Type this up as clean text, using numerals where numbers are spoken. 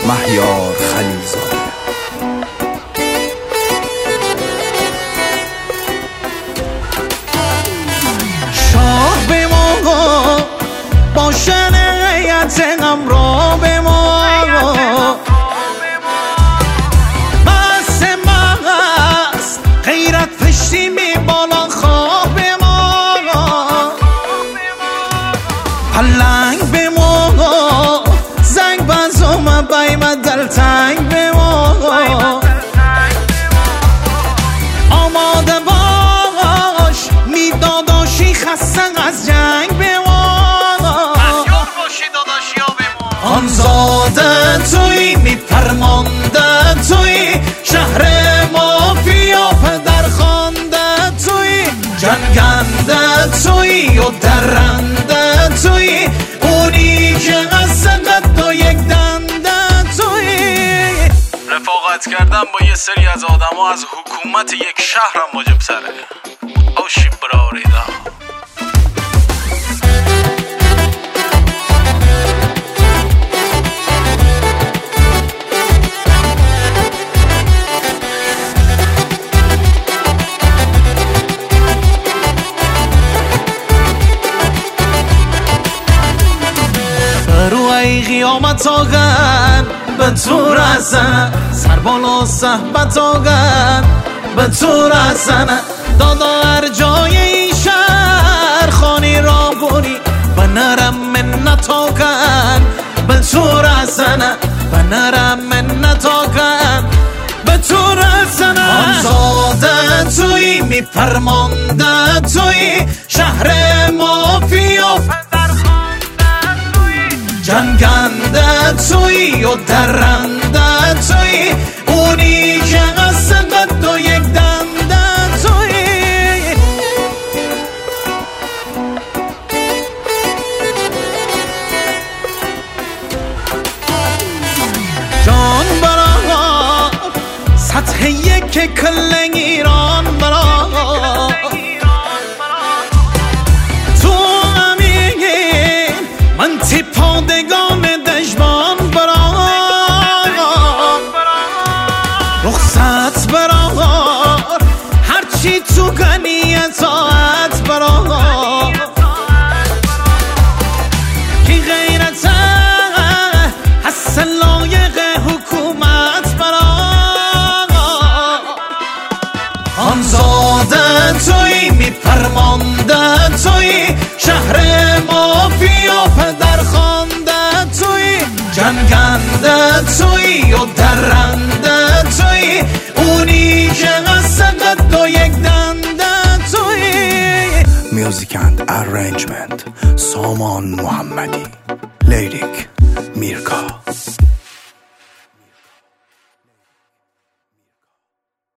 مهیار خلیلزاده. شاه به ما با شنیت امرا به ما مست مست غیرت پشتی می بالا خواه به ما پلنگ به ما زنگ بزم بیم دلتنگ به ما آماده باش میداداشی خستن از جنگ به ما آن زاده توی میپرمانده توی شهر مافیا پدر خانده توی جنگنده توی و درنده توی اونی که از قد و یک دنده توی رفاقت کردن با یه سری از آدم ها از حکومت یک شهر هم واجب سره آشی براریدا. رو ای قیامت آگن به تو رسن سر بالا صحبت آگن به تو رسن دادا هر جای این شهر خانی را بونی و نرم منت آگن به تو رسن و نرم منت آگن به تو رسن آزاده توی میپرمانده توی شهر مافیا جنگنده توی و درنده توی اونی که از قد و یک دنده توی جان برا سطح یک کل ایران برا تو امین من پادگان دژبان برا رخصت برا هرچی تو گنی اطاعت برا کی غیرت هست لایق حکومت برا آن زاده توی میپرمانده توی شهر مافیا پدر خانده توی جنگنده توی و درنده توی اونی که از قد و یک دنده توی. Music and arrangement سامان محمدی. لیریک